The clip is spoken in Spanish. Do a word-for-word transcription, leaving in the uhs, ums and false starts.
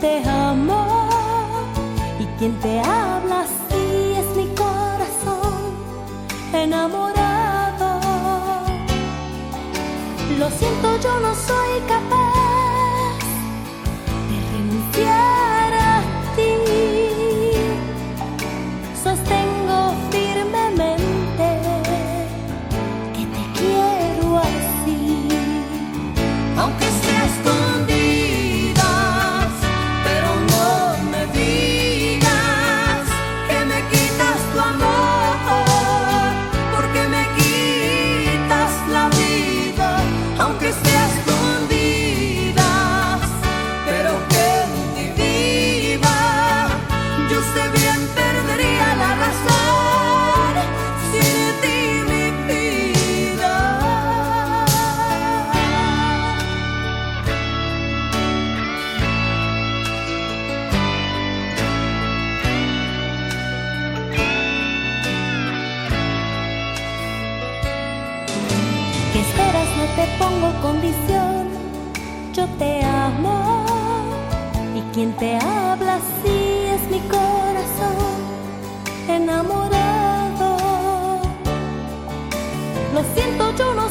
te amo y quien te habla así es mi corazón enamorado. Lo siento, yo no soy capaz de renunciar a ti. Sostengo firmemente que te quiero así, aunque sea escondidas, pero no me digas que me quitas tu amor, porque me quitas la vida, aunque sea escondidas, pero que en ti viva. Yo sé bien, perdería la razón sin ti, mi vida. ¿Qué esperas? No te pongo condición, yo te amo y quien te habla así es mi corazón enamorado. Lo siento, yo no